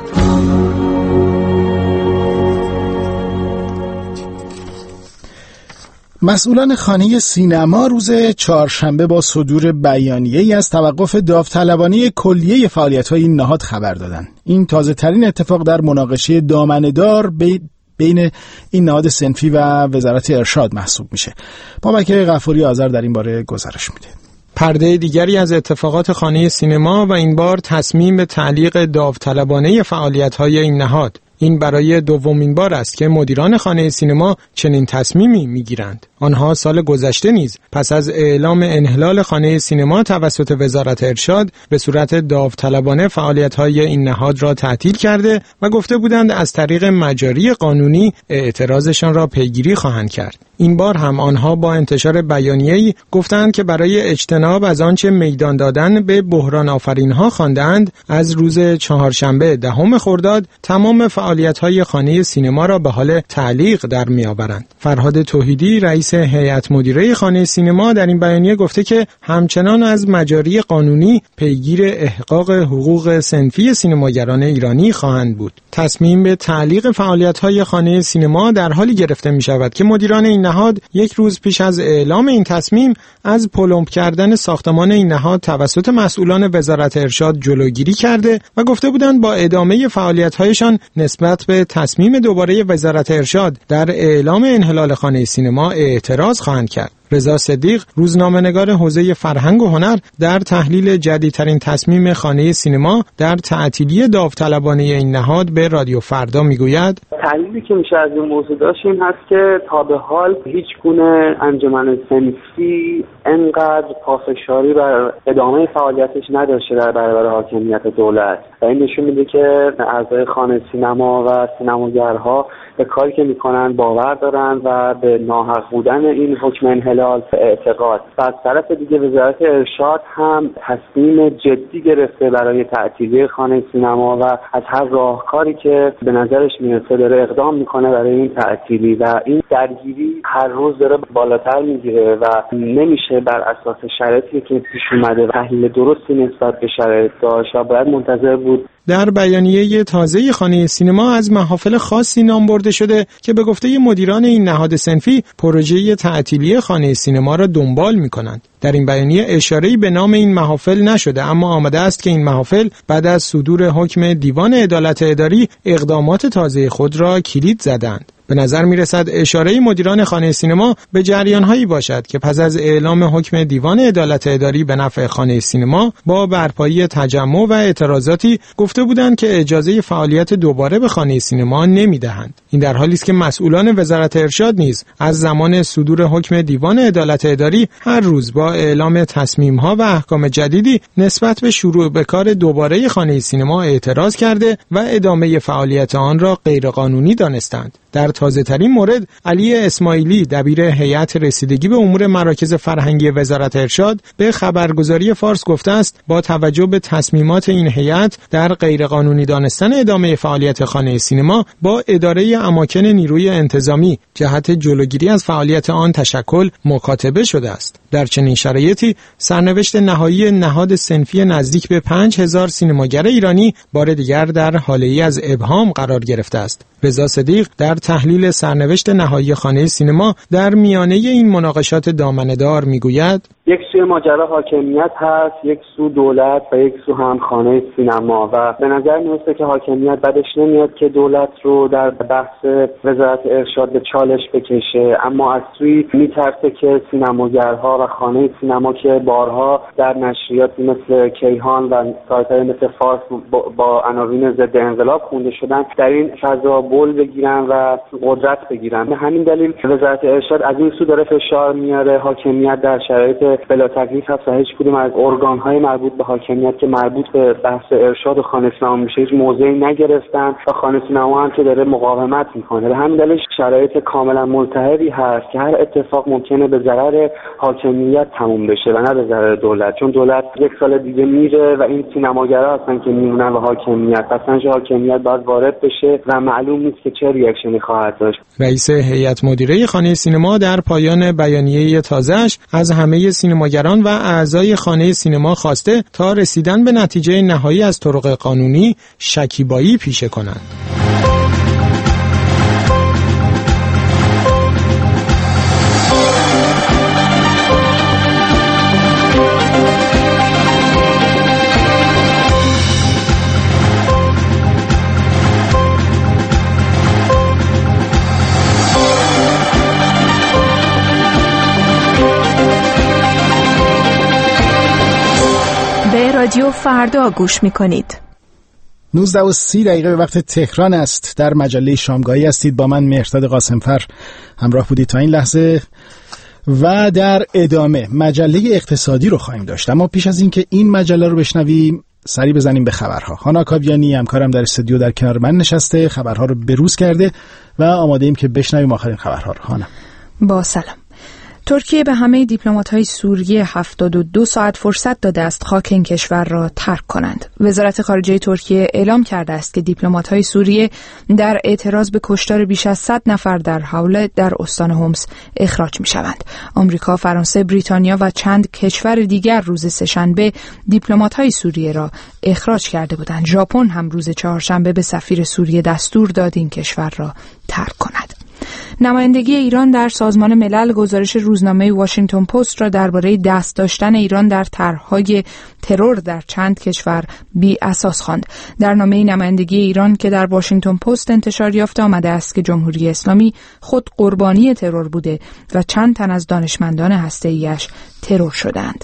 مسئولان خانه سینما روز چهارشنبه با صدور بیانیه‌ای از توقف داوطلبانه کلیه فعالیت‌های این نهاد خبر دادند. این تازه‌ترین اتفاق در مناقشه دامنه‌دار بین این نهاد صنفی و وزارت ارشاد محسوب میشه. بابک غفوری آذر در این باره گزارش میده. پرده دیگری از اتفاقات خانه سینما و این بار تصمیم به تعلیق داوطلبانه فعالیت‌های این نهاد. این برای دومین بار است که مدیران خانه سینما چنین تصمیمی میگیرند. آنها سال گذشته نیز پس از اعلام انحلال خانه سینما توسط وزارت ارشاد به صورت داوطلبانه فعالیت‌های این نهاد را تعطیل کرده و گفته بودند از طریق مجاری قانونی اعتراضشان را پیگیری خواهند کرد. این بار هم آنها با انتشار بیانیه‌ای گفتند که برای اجتناب از آنچه میدان دادن به بحران آفرین‌ها خواندند، از روز چهارشنبه 10 خرداد تمام فعالیت‌های خانه سینما را به حال تعلیق در می‌آورند. فرهاد توحیدی رئیس هیئت مدیره خانه سینما در این بیانیه گفته که همچنان از مجاری قانونی پیگیر احقاق حقوق صنفی سینماگران ایرانی خواهند بود. تصمیم به تعلیق فعالیت‌های خانه سینما در حالی گرفته می‌شود که مدیران این نهاد یک روز پیش از اعلام این تصمیم از پلمپ کردن ساختمان این نهاد توسط مسئولان وزارت ارشاد جلوگیری کرده و گفته بودند با ادامه فعالیت‌هایشان نسبت به تصمیم دوباره وزارت ارشاد در اعلام انحلال خانه سینما اعتراض خواهند کرد. رضا صدیق، روزنامه‌نگار حوزه فرهنگ و هنر، در تحلیل جدیدترین تصمیم خانه سینما در تعطیلی داوطلبانه این نهاد به رادیو فردا میگوید: تحلیلی که میشه از این موضوع داشت این هست که تا به حال هیچ گونه انجمن صنفی انقدر پافشاری بر ادامه فعالیتش نداشته در برابر حاکمیت دولت و این نشون میده که اعضای خانه سینما و سینماگرها به کاری که میکنن باور دارن و به ناحق بودن این حکم انحلال اعتقاد. و از طرف دیگه وزارت ارشاد هم تصمیم جدی گرفته برای تعطیلی خانه سینما و از هر راهکاری که به نظرش میرسه داره اقدام میکنه برای این تعطیلی و این درگیری هر روز داره بالاتر میگیره و نمیشه بر اساس شرایطی که پیش اومده تحلیل درستی نسبت به شرایط داشت و باید منتظر بود. در بیانیه تازه خانه سینما از محافل خاصی نام برده شده که به گفته مدیران این نهاد صنفی پروژه تعطیلی خانه سینما را دنبال می‌کنند. در این بیانیه اشاره‌ای به نام این محافل نشده، اما آمده است که این محافل بعد از صدور حکم دیوان عدالت اداری اقدامات تازه خود را کلید زدند. به نظر می‌رسد اشاره مدیران خانه سینما به جریان‌هایی باشد که پس از اعلام حکم دیوان عدالت اداری به نفع خانه سینما با برپایی تجمع و اعتراضاتی گفته بودند که اجازه فعالیت دوباره به خانه سینما نمی‌دهند. این در حالی است که مسئولان وزارت ارشاد نیز از زمان صدور حکم دیوان عدالت اداری هر روز با اعلام تصمیم‌ها و احکام جدیدی نسبت به شروع به کار دوباره خانه سینما اعتراض کرده و ادامه فعالیت آن را غیرقانونی دانستند. در تازه‌ترین مورد علی اسماعیلی دبیر هیئت رسیدگی به امور مراکز فرهنگی وزارت ارشاد به خبرگزاری فارس گفته است با توجه به تصمیمات این هیئت در غیرقانونی دانستن ادامه فعالیت خانه سینما با اداره اماکن نیروی انتظامی جهت جلوگیری از فعالیت آن تشکل مکاتبه شده است. در چنین شرایطی سرنوشت نهایی نهاد صنفی نزدیک به 5000 سینماگر ایرانی بار دیگر در حاله‌ای از ابهام قرار گرفته است. رضا صدیق در تحلیل سرنوشت نهایی خانه سینما در میانه این مناقشات دامنه‌دار میگوید: یک سوی ماجرا حاکمیت هست، یک سو دولت و یک سو هم خانه سینما و به نظر میاد که حاکمیت بعدش نمیاد که دولت رو در بحث وزارت ارشاد به چالش بکشه، اما از سوی میترسه که سینماگرها و خانه سینما که بارها در نشریاتی مثل کیهان و سایت‌های مثل فارس با عناوین ضد انقلاب خونده شدن در این فضا بول بگیرن و قدرت بگیرن. به همین دلیل وزارت ارشاد از این سو داره فشار میاره حاکمیت در شرایط بلا تکلیف هست و هیچ کدوم از ارگان‌های مربوط به حاکمیت که مربوط به بحث ارشاد و خانه سینما میشه هیچ موضعی نگرفتن و خانه سینما هم که داره مقاومت میکنه. به همین دلیل شرایط کاملا ملتهبی هست که هر اتفاق ممکنه به ضرر حاکمیت تموم بشه و نه به ضرر دولت، چون دولت یک سال دیگه میره و این سینماگرا هستن که میمونن و حاکمیت حاکمیت باید وارد بشه و معلوم نیست که چه ریاکشنی خواهد داشت. رئیس هیئت مدیره خانه سینما در پایان بیانیه تازه‌اش از همه سینماگران و اعضای خانه سینما خواسته تا رسیدن به نتیجه نهایی از طرق قانونی شکیبایی پیشه کنند. رادیو فردا گوش می‌کنید. 19:30 به وقت تهران است. در مجله شامگاهی هستید. با من مهرداد قاسمفر همراه بودید تا این لحظه و در ادامه مجله اقتصادی رو خواهیم داشت. اما پیش از اینکه این مجله رو بشنویم سری بزنیم به خبرها. هانا کاویانی همکارم در استودیو در کنار من نشسته، خبرها رو بروز کرده و آماده ایم که بشنویم آخرین خبرها رو. هانا. با سلام. ترکیه به همه دیپلمات‌های سوریه 72 ساعت فرصت داده است خاک این کشور را ترک کنند. وزارت خارجه ترکیه اعلام کرده است که دیپلمات‌های سوریه در اعتراض به کشتار بیش از 100 نفر در حوله در استان حمص اخراج می‌شوند. آمریکا، فرانسه، بریتانیا و چند کشور دیگر روز سه‌شنبه دیپلمات‌های سوریه را اخراج کرده بودند. ژاپن هم روز چهارشنبه به سفیر سوریه دستور داد این کشور را ترک کند. نمایندگی ایران در سازمان ملل گزارش روزنامه واشنگتن پست را درباره دست داشتن ایران در طرح‌های ترور در چند کشور بی اساس خواند. در نامه نمایندگی ایران که در واشنگتن پست انتشار یافته آمده است که جمهوری اسلامی خود قربانی ترور بوده و چند تن از دانشمندان هسته‌ای‌اش ترور شدند.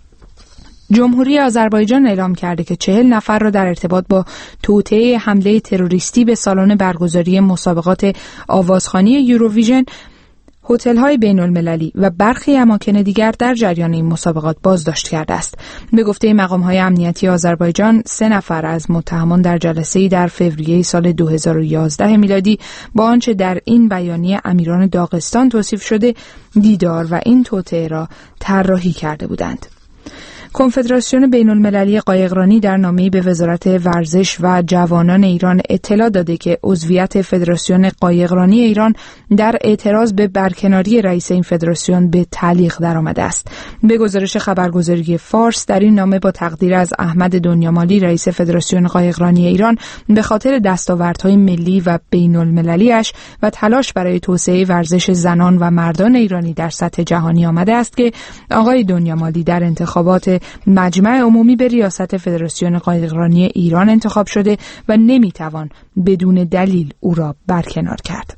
جمهوری آذربایجان اعلام کرده که 40 نفر را در ارتباط با توطئه حمله تروریستی به سالن برگزاری مسابقات آوازخوانی یوروویژن، هتل‌های بین‌المللی و برخی اماکن دیگر در جریان این مسابقات بازداشت کرده است. به گفته مقام‌های امنیتی آذربایجان، 3 نفر از متهمان در جلسه‌ای در فوریه سال 2011 میلادی با آنچه در این بیانیه امیران داغستان توصیف شده دیدار و این توطئه را طراحی کرده بودند. کنفدراسیون بین‌المللی قایقرانی در نامه‌ای به وزارت ورزش و جوانان ایران اطلاع داده که عضویت فدراسیون قایقرانی ایران در اعتراض به برکناری رئیس این فدراسیون به تعلیق درآمده است. به گزارش خبرگزاری فارس، در این نامه با تقدیر از احمد دنیامالی رئیس فدراسیون قایقرانی ایران به خاطر دستاوردهای ملی و بین‌المللی‌اش و تلاش برای توسعه ورزش زنان و مردان ایرانی در سطح جهانی آمده است که آقای دنیامالی در انتخابات مجمع عمومی به ریاست فدراسیون قایقرانی ایران انتخاب شده و نمیتوان بدون دلیل او را برکنار کرد.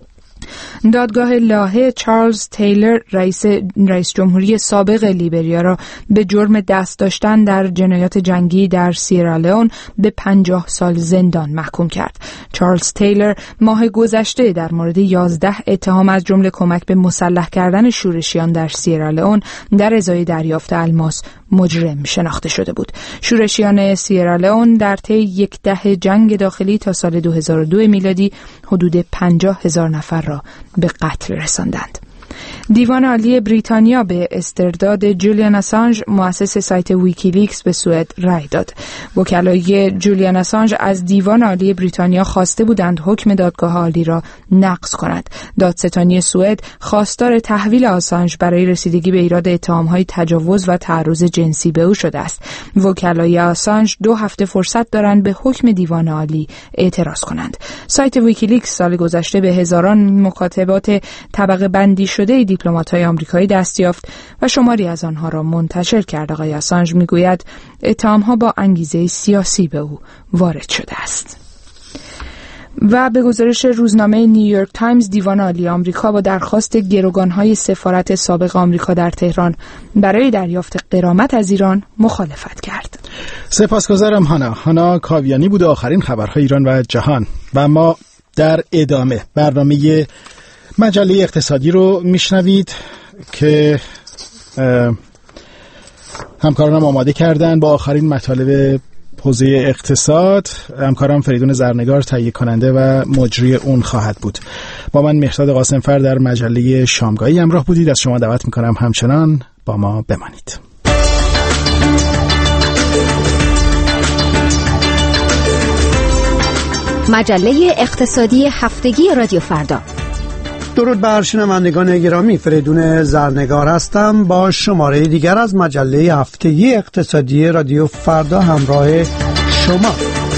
دادگاه لاهه چارلز تیلر رئیس جمهوری سابق لیبریا را به جرم دست داشتن در جنایات جنگی در سیرالئون به 50 سال زندان محکوم کرد. چارلز تیلر ماه گذشته در مورد 11 اتهام از جمله کمک به مسلح کردن شورشیان در سیرالئون در ازای دریافت الماس مجرم شناخته شده بود. شورشیان سیرالئون در طی یک دهه جنگ داخلی تا سال 2002 میلادی حدود 50,000 نفر را به قتل رساندند. دیوان عالی بریتانیا به استرداد جولیان اسانژ مؤسس سایت ویکیلیکس به سوئد رأی داد. وکلای جولیان اسانژ از دیوان عالی بریتانیا خواسته بودند حکم دادگاه عالی را نقض کند. دادستانی سوئد خواستار تحویل اسانژ برای رسیدگی به ایراد اتهام‌های تجاوز و تعرض جنسی به او شده است. وکلای اسانژ 2 هفته فرصت دارند به حکم دیوان عالی اعتراض کنند. سایت ویکیلیکس سال گذشته به هزاران مکاتبات طبقه بندی شده دیپلمات‌های آمریکایی دست یافت و شماری از آنها را منتشر کرد. آقای اسانژ میگوید اتهام‌ها با انگیزه سیاسی به او وارد شده است. و به گزارش روزنامه نیویورک تایمز، دیوان عالی آمریکا با درخواست گروگان‌های سفارت سابق آمریکا در تهران برای دریافت غرامت از ایران مخالفت کرد. سپاسگزارم هانا کاویانی بود. آخرین خبرهای ایران و جهان و ما در ادامه برنامه مجله اقتصادی رو میشنوید که همکارانم آماده کردن با آخرین مطالب حوزه اقتصاد. همکارم فریدون زرنگار تهیه کننده و مجری اون خواهد بود. با من مهرداد قاسمفر در مجله شامگاهی همراه بودید. از شما دعوت میکنم همچنان با ما بمانید. مجله اقتصادی هفتگی رادیو فردا. درود بر شنوندگان گرامی، فریدون زرنگار هستم با شماره دیگر از مجله هفتگی اقتصادی رادیو فردا همراه شما.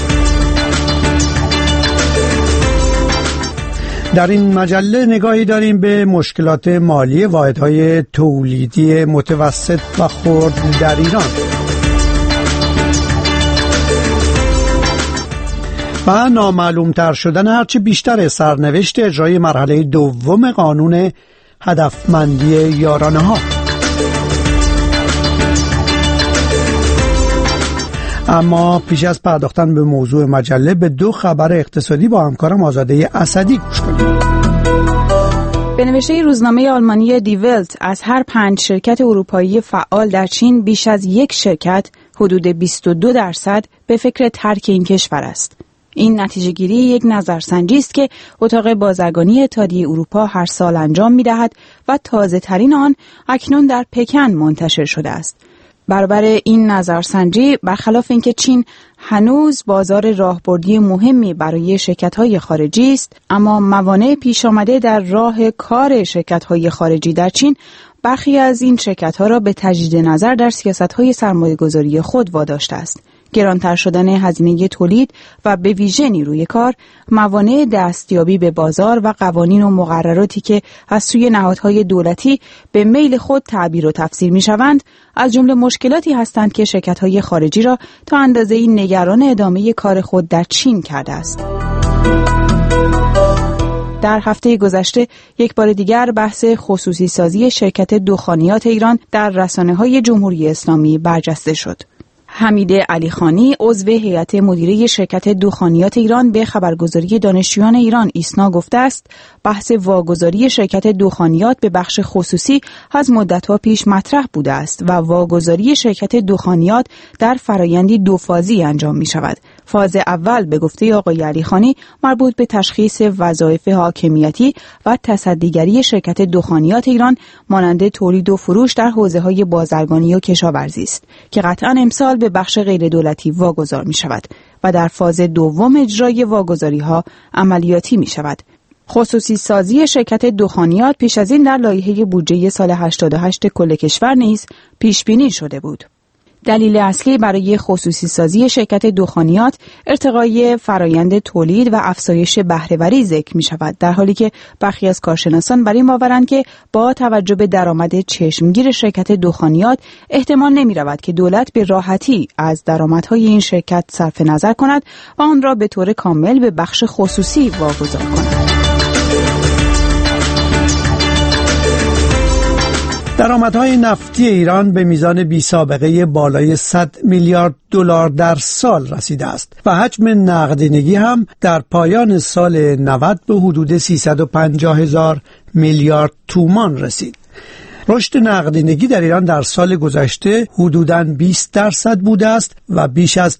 در این مجله نگاهی داریم به مشکلات مالی واحدهای تولیدی متوسط و خرد در ایران و نامعلوم تر شدن هرچه بیشتر سرنوشت اجرای مرحله دوم قانون هدفمندی یارانه ها. اما پیش از پرداختن به موضوع مجله به 2 خبر اقتصادی با همکارم آزاده اسدی گوش کنیم. به نوشته روزنامه آلمانی دی ولت از هر 5 شرکت اروپایی فعال در چین بیش از 1 شرکت حدود 22% به فکر ترک این کشور است. این نتیجه گیری یک نظرسنجی است که اتاق بازرگانی اتحادیه اروپا هر سال انجام می‌دهد و تازه ترین آن اکنون در پکن منتشر شده است. برابر این نظرسنجی، برخلاف اینکه چین هنوز بازار راهبردی مهمی برای شرکت‌های خارجی است، اما موانع پیش آمده در راه کار شرکت‌های خارجی در چین برخی از این شرکت‌ها را به تجدید نظر در سیاست‌های سرمایه‌گذاری خود واداشته است. گرانتر شدن هزینه تولید و به ویژه نیروی کار، موانع دستیابی به بازار و قوانین و مقرراتی که از سوی نهادهای دولتی به میل خود تعبیر و تفسیر می‌شوند، از جمله مشکلاتی هستند که شرکت‌های خارجی را تا اندازه‌ای نگران ادامه کار خود در چین کرده است. در هفته گذشته یک بار دیگر بحث خصوصی سازی شرکت دخانیات ایران در رسانه‌های جمهوری اسلامی برجسته شد. حمید علیخانی عضو هیئت مدیره شرکت دخانیات ایران به خبرگزاری دانشجویان ایران ایسنا گفته است بحث واگذاری شرکت دخانیات به بخش خصوصی از مدت‌ها پیش مطرح بوده است و واگذاری شرکت دخانیات در فرایندی 2 فازی انجام می شود. فاز اول به گفته آقای علیخانی مربوط به تشخیص وظایف حاکمیتی و تصدیگری شرکت دخانیات ایران مانند تولید و فروش در حوزه‌های بازرگانی و کشاورزی است که قطعاً امسال به بخش غیر دولتی واگذار می شود و در فاز دوم اجرای واگذاری ها عملیاتی می شود. خصوصی سازی شرکت دخانیات پیش از این در لایحه بودجه سال 88 کل کشور نیز پیش بینی شده بود. دلیل اصلی برای خصوصی سازی شرکت دخانیات ارتقای فرایند تولید و افزایش بهره‌وری ذکر می شود، در حالی که برخی از کارشناسان بر این باورند که با توجه به درآمد چشمگیر شرکت دخانیات احتمال نمی رود که دولت به راحتی از درآمدهای این شرکت صرف نظر کند و آن را به طور کامل به بخش خصوصی واگذار کند. درآمدهای نفتی ایران به میزان بی‌سابقه بالای 100 میلیارد دلار در سال رسیده است و حجم نقدینگی هم در پایان سال 90 به حدود 350,000 میلیارد تومان رسید. رشد نقدینگی در ایران در سال گذشته حدوداً 20% بوده است و بیش از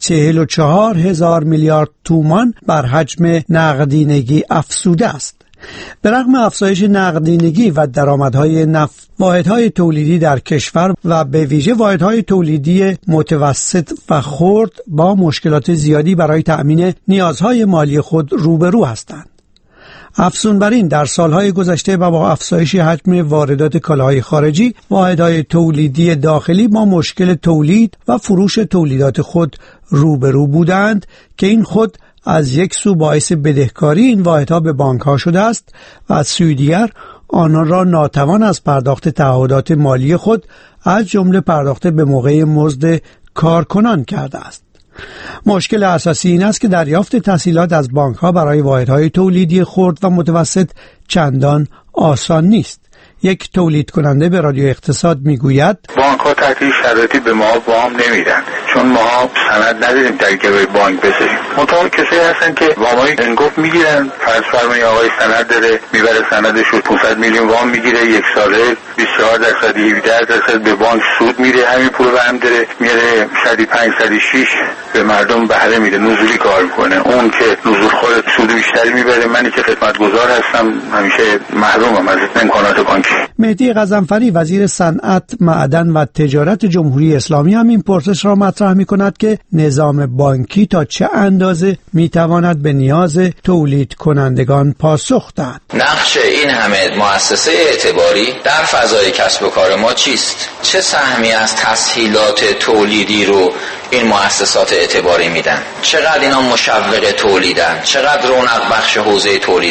44,000 میلیارد تومان بر حجم نقدینگی افزوده است. به رغم افزایش نقدینگی و درآمدهای نفت، واحدهای تولیدی در کشور و به ویژه واحدهای تولیدی متوسط و خرد با مشکلات زیادی برای تأمین نیازهای مالی خود روبرو هستند. افزون بر این، در سالهای گذشته و با افزایش حجم واردات کالاهای خارجی، واحدهای تولیدی داخلی با مشکل تولید و فروش تولیدات خود روبرو بودند که این خود از یک سو باعث بدهکاری این واحدها به بانک‌ها شده است و از سوی دیگر آنان را ناتوان از پرداخت تعهدات مالی خود از جمله پرداخت به موقع مزد کارکنان کرده است. مشکل اساسی این است که دریافت تسهیلات از بانک‌ها برای واحدهای تولیدی خرد و متوسط چندان آسان نیست. یک تولید کننده به رادیو اقتصاد میگوید بانک‌ها تحت شرایطی به ما وام نمیدن، چون ما سند نداریم در گروه بانک بذاریم. منتها کسایی هستن که وامای انگفت میگیرن، فرض فرمایید آقای سند داره، میبره سندش رو 500 میلیون وام میگیره، یک ساله 24% 17% به بانک سود میره، همین پول رو هم داره میاره 105 106 به مردم بهره میده، نزولی کار میکنه. اون که نزول خود سود بیشتری میبره، منی که خدمتگزار هستم همیشه محرومم از امکانات بانکی. مهدی غضنفری وزیر صنعت، معدن و تجارت جمهوری اسلامی هم این پرسش را مطرح می‌کند که نظام بانکی تا چه اندازه می‌تواند به نیاز تولید کنندگان پاسخ دهد. نقش این همه مؤسسه اعتباری در فضای کسب و کار ما چیست؟ چه سهمی از تسهیلات تولیدی رو این مؤسسات اعتباری میدن؟ چقدر اینا مشوق تولیدن؟ چقدر رونق بخش حوزه تولیدن؟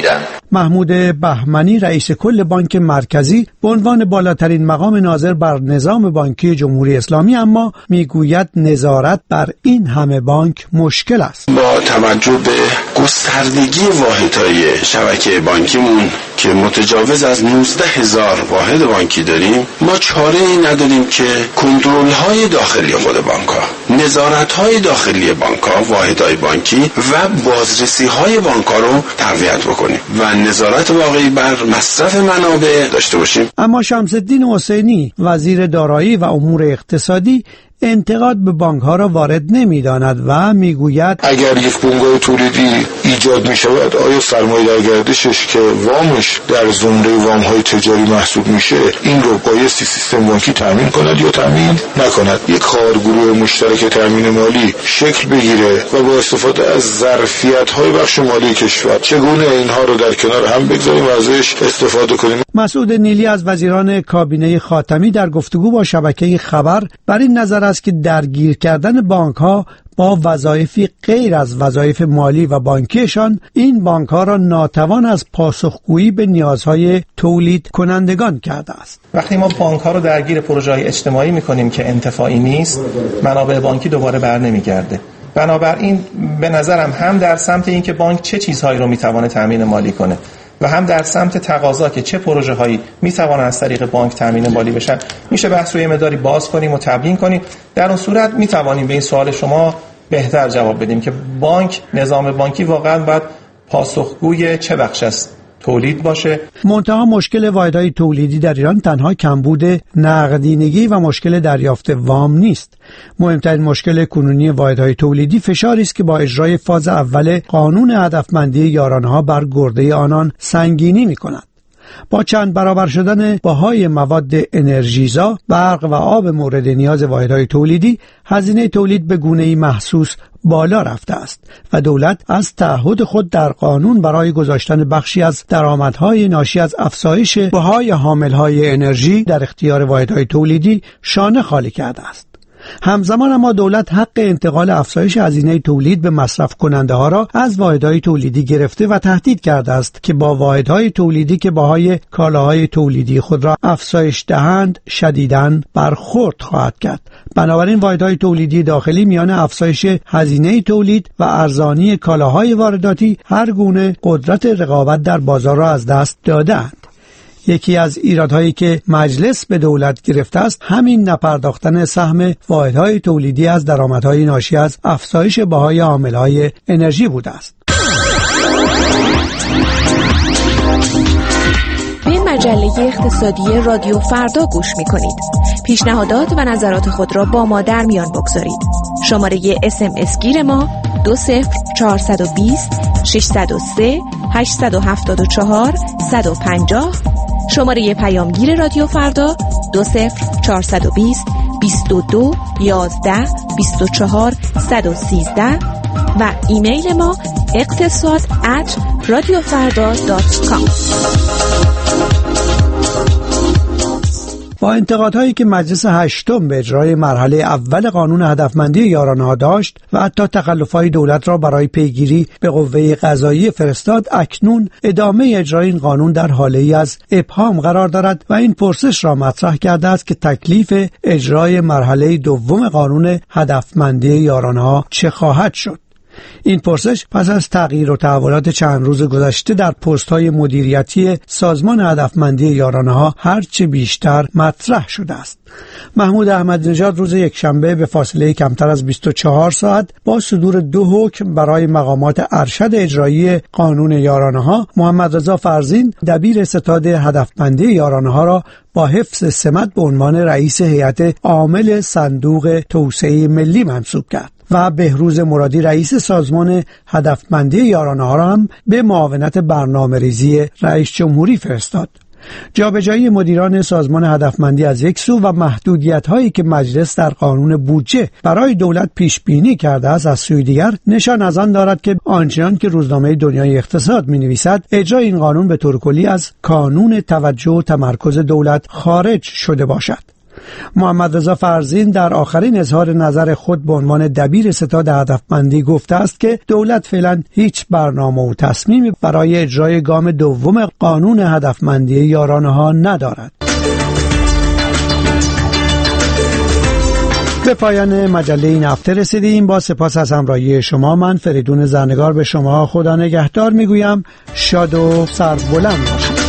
محمود بهمنی رئیس کل بانک مرکزی به عنوان بالاترین مقام ناظر بر نظام بانکی جمهوری اسلامی اما میگوید نظارت بر این همه بانک مشکل است. با توجه به گستردگی واحدهای شبکه بانکیمون که متجاوز از 19,000 واحد بانکی داریم، ما چاره‌ای نداریم که کنترل‌های داخلی خود بانک‌ها، نظارت‌های داخلی بانک‌ها، واحدهای بانکی و بازرسی‌های بانک‌ها رو تقویت بکنیم و نظارت واقعی بر مصرف منابع داشته باشیم. اما شمس الدین حسینی وزیر دارایی و امور اقتصادی انتقاد به بانک‌ها را وارد نمی‌داند و میگوید اگر یک بنگاه تولیدی ایجاد می‌شود، آیا سرمایه‌دار گردشش که وامش در زمره وام‌های تجاری محسوب میشه، این رو بایستی سیستم بانکی تامین کند یا تامین نکند؟ یک خارگروه مشترک تامین مالی شکل بگیره و با استفاده از ظرفیت‌های بخش مالی کشور چگونه اینها رو در کنار هم بگذاریم و ازش استفاده کنیم. مسعود نیلی از وزیران کابینه خاتمی در گفتگو با شبکه خبر بر این نظر است که درگیر کردن بانک‌ها با وظایفی غیر از وظایف مالی و بانکیشان این بانک‌ها را ناتوان از پاسخگویی به نیازهای تولید کنندگان کرده است. وقتی ما بانک‌ها رو درگیر پروژه‌های اجتماعی می‌کنیم که انتفاعی نیست، منابع بانکی دوباره برنمیگرده. بنابراین به نظرم هم در سمت این که بانک چه چیزهایی رو می‌تونه تامین مالی کنه و هم در سمت تقاضا که چه پروژه هایی میتوانن از طریق بانک تامین مالی بشن، میشه بحث رو یه مقداری باز کنیم و تبیین کنیم. در اون صورت میتوانیم به این سوال شما بهتر جواب بدیم که بانک، نظام بانکی واقعا باید پاسخگوی چه بخش است تولید باشه. منتها مشکل واحدهای تولیدی در ایران تنها کمبود نقدینگی و مشکل دریافت وام نیست. مهمترین مشکل کنونی واحدهای تولیدی فشاری است که با اجرای فاز اول قانون هدفمندی یارانه‌ها بر گرده آنان سنگینی می‌کند. با چند برابر شدن بهای مواد انرژیزا، برق و آب مورد نیاز واحدهای تولیدی، هزینه تولید به گونه‌ای محسوس بالا رفته است و دولت از تعهد خود در قانون برای گذاشتن بخشی از درآمدهای ناشی از افزایش بهای حاملهای انرژی در اختیار واحدهای تولیدی شانه خالی کرده است. همزمان اما دولت حق انتقال افزایش هزینه تولید به مصرف کننده ها را از واحدهای تولیدی گرفته و تهدید کرده است که با واحدهای تولیدی که بهای کالاهای تولیدی خود را افزایش دهند شدیداً برخورد خواهد کرد. بنابراین واحدهای تولیدی داخلی میان افزایش هزینه تولید و ارزانی کالاهای وارداتی هر گونه قدرت رقابت در بازار را از دست داده‌اند. یکی از ایرادهایی که مجلس به دولت گرفته است همین نپرداختن سهم واحدهای تولیدی از درآمدهای ناشی از افزایش بهای حاملهای انرژی بوده است. به مجله اقتصادی رادیو فردا گوش می‌کنید. پیشنهادات و نظرات خود را با ما در میان بگذارید. شماره SMS گیر ما 20420 603 874 150. شماره پیامگیر رادیو فردا 20420 22 11 24 113 و ایمیل ما اقتصاد@radiofarda.com. با انتقادهایی که مجلس هشتم به اجرای مرحله اول قانون هدفمندی یارانه‌ها داشت و حتی تخلف‌های دولت را برای پیگیری به قوه قضاییه فرستاد، اکنون ادامه اجرای این قانون در حاله‌ای از ابهام قرار دارد و این پرسش را مطرح کرده است که تکلیف اجرای مرحله دوم قانون هدفمندی یارانه‌ها چه خواهد شد. این پرسش پس از تغییر و تحولات چند روز گذشته در پست‌های مدیریتی سازمان هدفمندی یارانه‌ها هرچه بیشتر مطرح شده است. محمود احمدی نژاد روز یکشنبه به فاصله کمتر از 24 ساعت با صدور 2 حکم برای مقامات ارشد اجرایی قانون یارانه‌ها، محمد رضا فرزین دبیر ستاد هدفمندی یارانه‌ها را با حفظ سمت به عنوان رئیس هیئت عامل صندوق توسعه ملی منصوب کرد و بهروز مرادی رئیس سازمان هدفمندی یارانه‌ها را هم به معاونت برنامه‌ریزی رئیس جمهوری فرستاد. جابجایی مدیران سازمان هدفمندی از یک سو و محدودیت‌هایی که مجلس در قانون بودجه برای دولت پیش بینی کرده است از سوی دیگر نشان از آن دارد که آنچنان که روزنامه دنیای اقتصاد می‌نویسد اجرای این قانون به طور کلی از کانون توجه و تمرکز دولت خارج شده باشد. محمد رضا فرزین در آخرین اظهار نظر خود به عنوان دبیر ستاد هدفمندی گفته است که دولت فعلا هیچ برنامه و تصمیمی برای اجرای گام دوم قانون هدفمندی یارانه‌ها ندارد. به پایان مجله این هفته رسیدیم. با سپاس از همراهی شما، من فریدون زرنگار به شما خدا نگهدار میگویم. شاد و سربلند باشید.